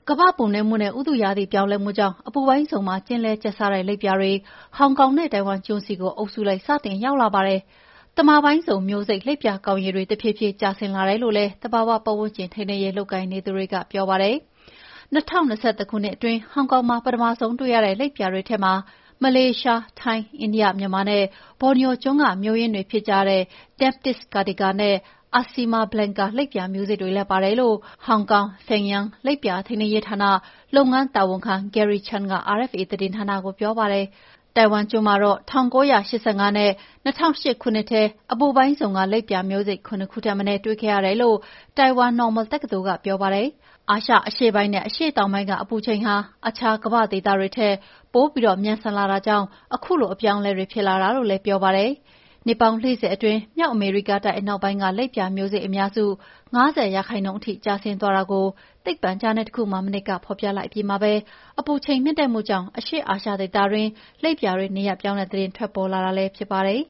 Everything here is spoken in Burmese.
ကမ္ဘာ့ပူနွေးမှုနဲ့ဥတုရာသီပြောင်းလဲမှုကြောင့်အပူပိုင်းဇုံမှာကျဉ်းလဲကျက်စားတဲ့လိပ်ပြာတွေဟောင်ကောင်နဲ့တိုင်ဝမ်ကျွန်းဆီကိုအုပ်စုလိုက်စတင်ရောက်လာပါတယ်။သမပိုင်းဇုံမျိုးစိတ်လိပ်ပြာကောင်ရေတွေတဖြည်းဖြည်းကျဆင်းလာတယ်လို့လည်းသဘာဝပတ်ဝန်းကျင်ထိန်းသိမ်းရေးလုပ်ကိုင်နေသူတွေကပြောပါတယ်။2021ခုနှစ်အတွင်းဟောင်ကောင်မှာပထမဆုံးတွေ့ရတဲ့လိပ်ပြာတွေထဲမှာမလေးရှား၊ထိုင်း၊အိန္ဒိယ၊မြန်မာနဲ့ဘော်နီယိုကျွန်းကမျိုးရင်းတွေဖြစ်ကြတဲ့ Demptis Kartika နဲ့ Asimara Blanca လိပ်ပြာမျိုးစိတ်တွေလည်းပါတယ်လို့ဟောင်ကောင် Shenyang လိပ်ပြာထိန်းသိမ်းရေးဌာနလုပ်ငန်းတာဝန်ခံ Gary Chan က RFA သတင်းဌာနကိုပြောပါတယ်။တိုင်ဝမ်ကျွန်းမှာတော့1985နဲ့2008ခုနှစ်ထဲအပူပိုင်းဇုံကလိပ်ပြာမျိုးစိတ်7ခုထက်မနည်းတွေ့ခဲ့ရတယ်လို့တိုင်ဝမ်နော်မယ်တက္ကသိုလ်ကပြောပါတယ်။အာရှအရှေ့ပိုင်းနဲ့အရှေ့တောင်ပိုင်းကအပူချိန်ဟာအခြားကမ္ဘာ့ဒေသတွေထက်ပိုပြီးမြန်ဆန်လာတာကြောင့်ခုလိုအပြောင်းအလဲတွေဖြစ်လာတာလို့လည်းပြောပါတယ်။နှစ်ပေါင်း40အတွင်းမြောက်အမေရိကတိုက်အနောက်ပိုင်းကလိပ်ပြာမျိုးစိတ်အများစု50%အထိကျဆင်းသွားတာကိုသိပ္ပံဂျာနယ်တစ်ခုမှာမနှစ်ကဖော်ပြလိုက်ပြီးမှပဲအပူချိန်မြင့်တက်မှုကြောင့်အရှေ့အာရှဒေသတွင်းလိပ်ပြာတွေနေရပ်ပြောင်းတဲ့သတင်းထွက်ပေါ်လာတာလည်းဖြစ်ပါတယ်